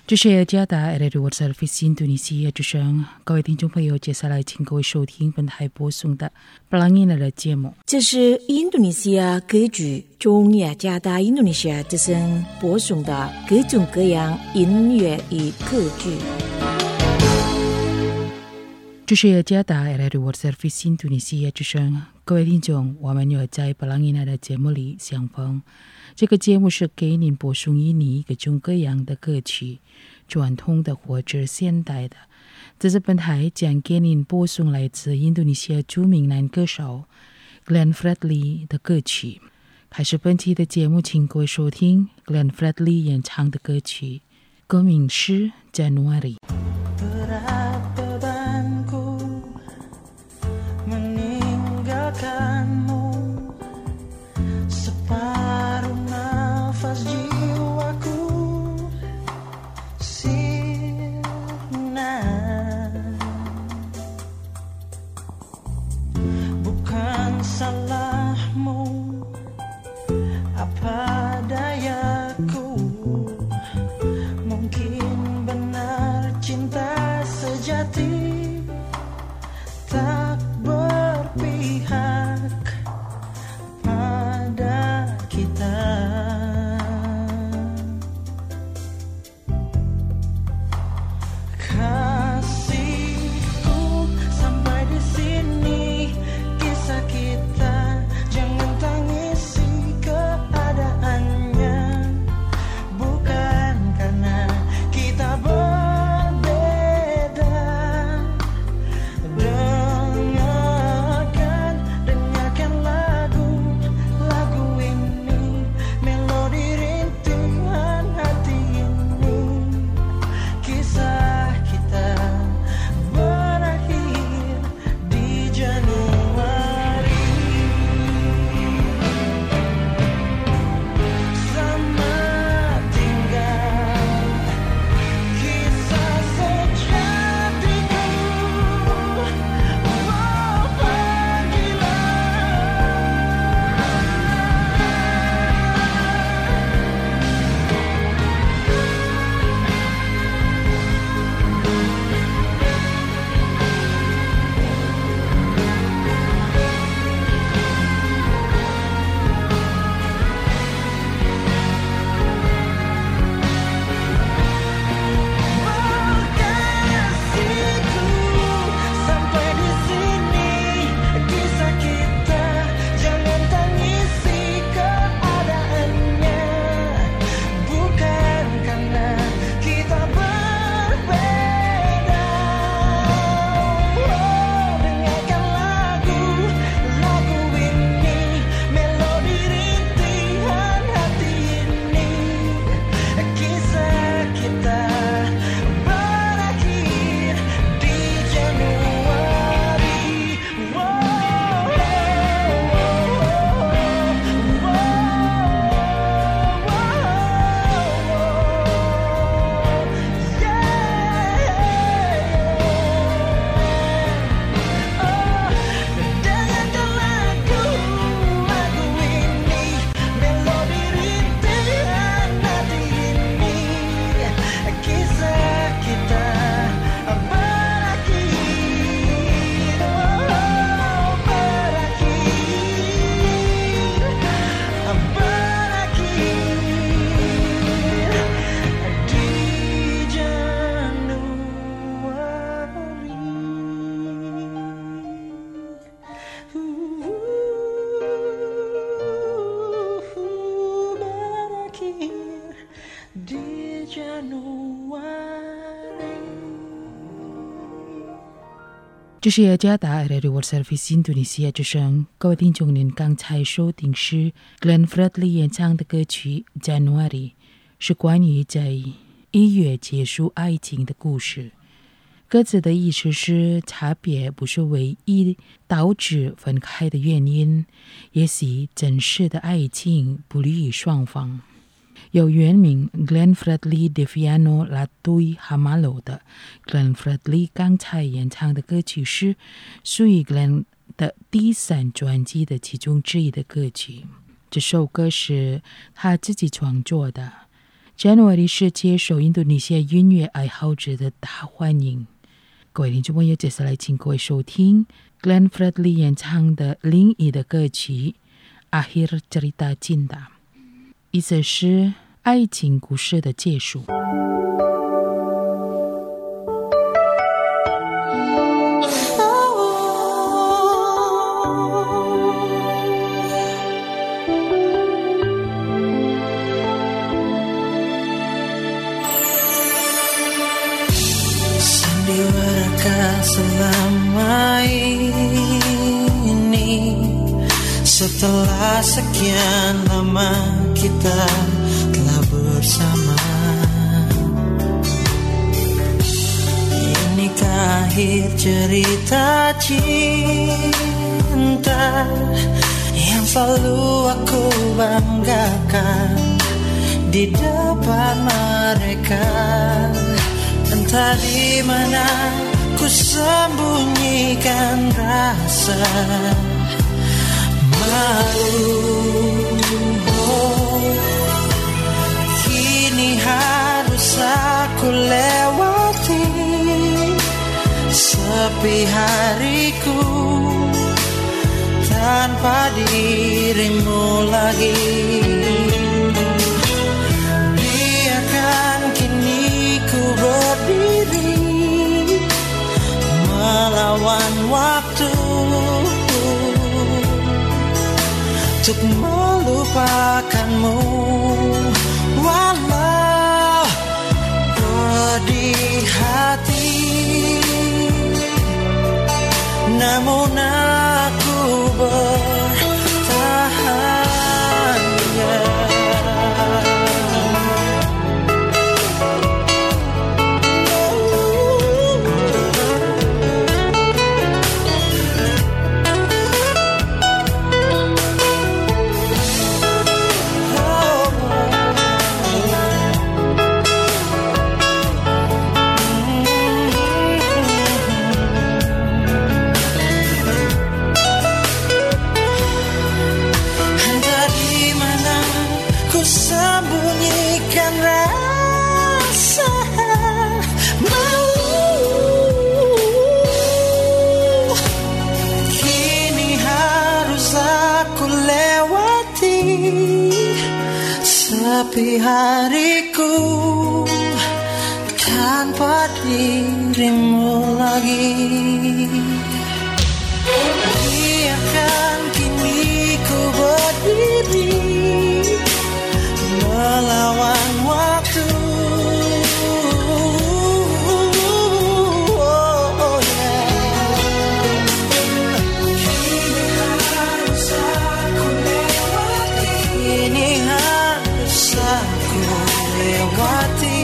这是加达 Radio Service Indonesia 之声，各位听众朋友，接下来请各位收听本台播送的布朗尼的节目。 这是印度尼西亚歌剧中雅加达印度尼西亚之声播送的各种各样音乐与歌剧。 这是加达 Radio Service Indonesia 之声，各位听众，我们又在布朗尼的节目里相逢。这个节目是给您播送印尼各种各样的歌曲，传统的或者现代的。这是本台将给您播送来自印度尼西亚著名男歌手 Glenn Fredly 的歌曲。开始本期的节目，请各位收听 Glenn Fredly 演唱的歌曲，歌名是 Januari。 这是加达 Radio Service Indonesia 之声，各位听众，您刚才收听是 Glenn Fredly 演唱的歌曲 January， 是关于在1月结束爱情的故事。歌词的意思是，差别不是唯一导致分开的原因，也许真实的爱情不利于双方。由原名 Glenn Fredly Deviano Latui Hamalo 的 Glenn Fredly 刚才演唱的歌曲是属于 Glenn 的第3专辑的其中之一的歌曲。这首歌是他自己创作的， January 是接受印度尼西亚音乐爱好者的大欢迎。各位听众朋友，接下来请各位收听 Glenn Fredly 演唱的另一的歌曲 Akhir Cerita Cinta， 意思是爱情故事的结束。 Selama ini, setelah sekian lama kita telah bersama, inikah akhir cerita cinta yang selalu aku banggakan di depan mereka. Entah di mana ku sembunyikan rasa malu. Kini harus aku lewati sepi hariku tanpa dirimu lagi. Biarkan kini ku berdiri melawan waktu untuk melupakanmu, walau pedih hati, namun aku bertahan, sembunyikan rasa malu. Kini harus aku lewati sepi hariku tanpa dirimu lagi. Biarkan kini ku berdiri melawan waktu, Kini harus aku lewati, kini harus aku lewati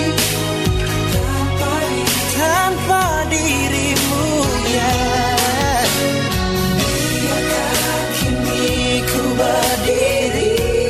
tanpa dirimu, ya. Biarkan kini ku berdiri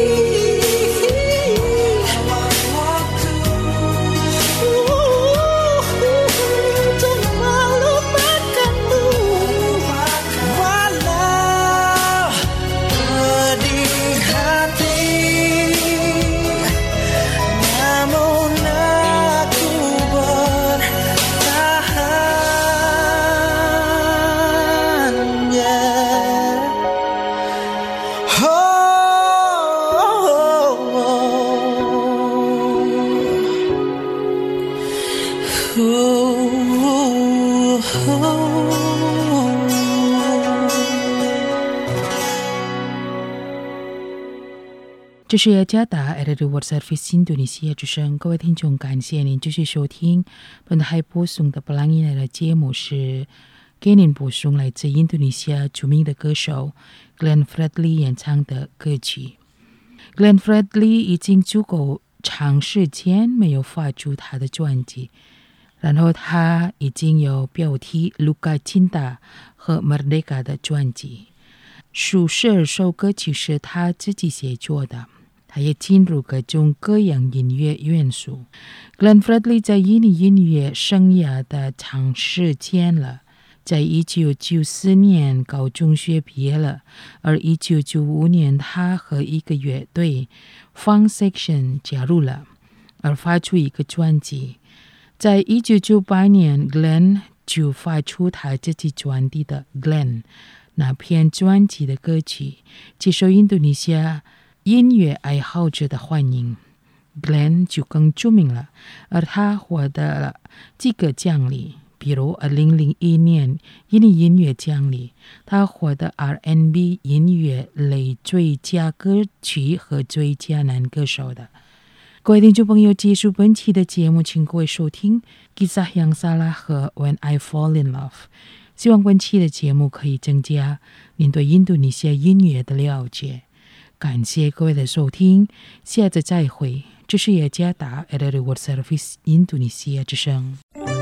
这是雅加达 RRI World Service 印度尼西亚之声，各位听众，感谢您继续收听本台播送的布朗伊的节目，是给您播送来自印度尼西亚著名的歌手 Glenn Fredly 演唱的歌曲。Glenn Fredly 已经足够长时间没有发出他的专辑，然后他已经有标题 Luka Cinta 和 Merdeka 的专辑，数12首歌曲是他自己写作的。他也进入各种各样音乐元素。Glenn Fredly 在印尼音乐生涯的长时间了，在1994年高中学毕业了，而1995年他和一个乐队 Funk Section 加入了。 而发出一个专辑。在1998年 Glenn 就发出他自己专辑的 Glenn 那篇专辑的歌曲，接受印度尼西亚音乐爱好者的欢迎。Glenn 就更著名了，而他获得了几个奖励，比如2001年印尼音乐奖里，他获得 R&B 音乐类最佳歌曲和最佳男歌手的。各位听众朋友，结束本期的节目，请各位收听 Kisah Yang Salah 和 When I Fall in Love。希望本期的节目可以增加您对印度尼西亚音乐的了解。感谢各位的收听，下次再会。这是雅加达 RRI World Service 印度尼西亚之声。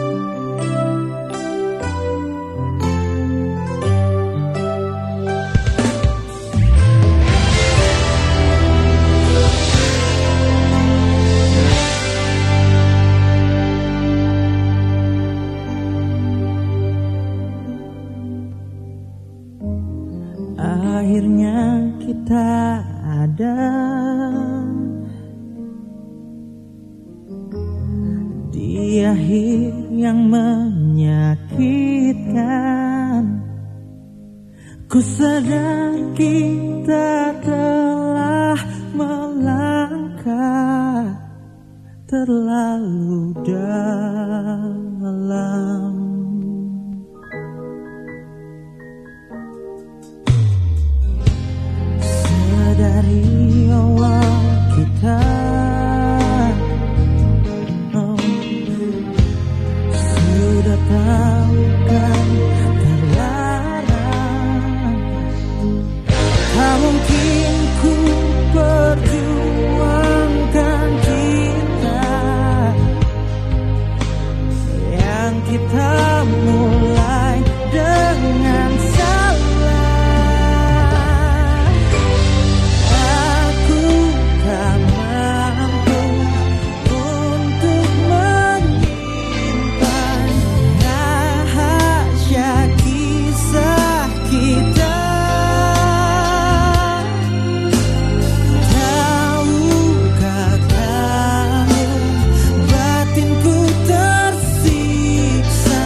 Akhirnya kita ada di akhir yang menyakitkan. Ku sadar kita telah melangkah terlalu dalam. Dari awal kita sudah tahu kan terlarang. Tak mungkin ku perjuangkan cinta yang kita mulai dengan tersiksa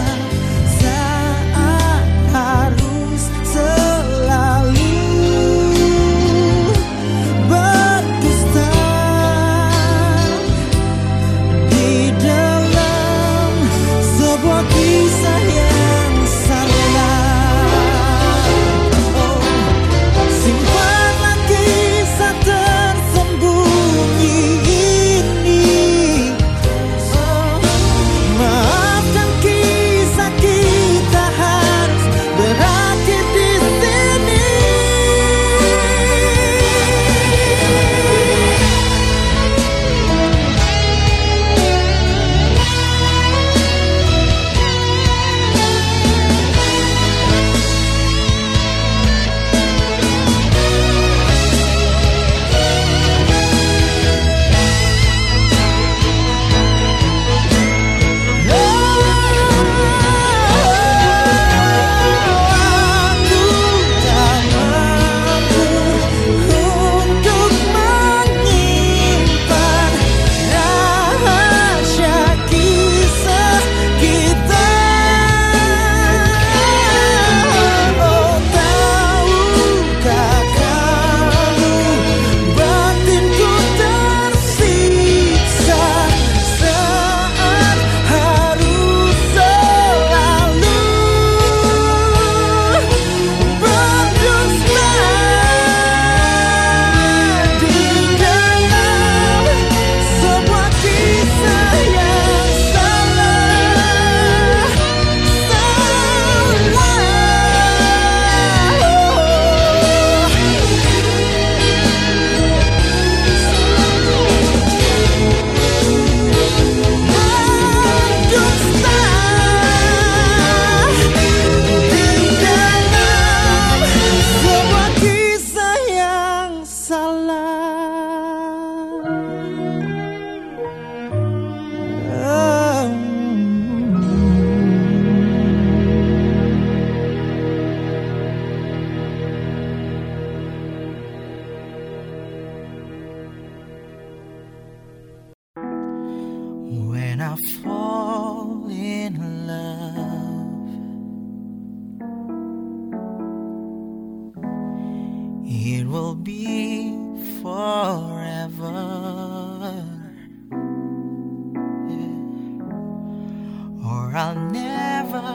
I'll never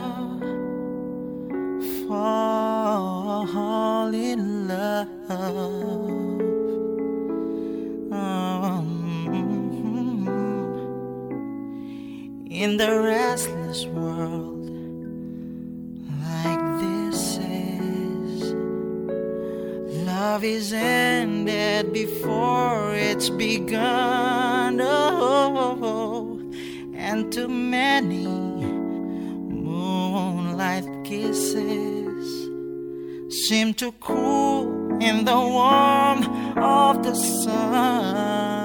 fall in love. In the restless world like this is, love is ended before it's begun. Oh, and too many moonlight kisses seem to cool in the warmth of the sun.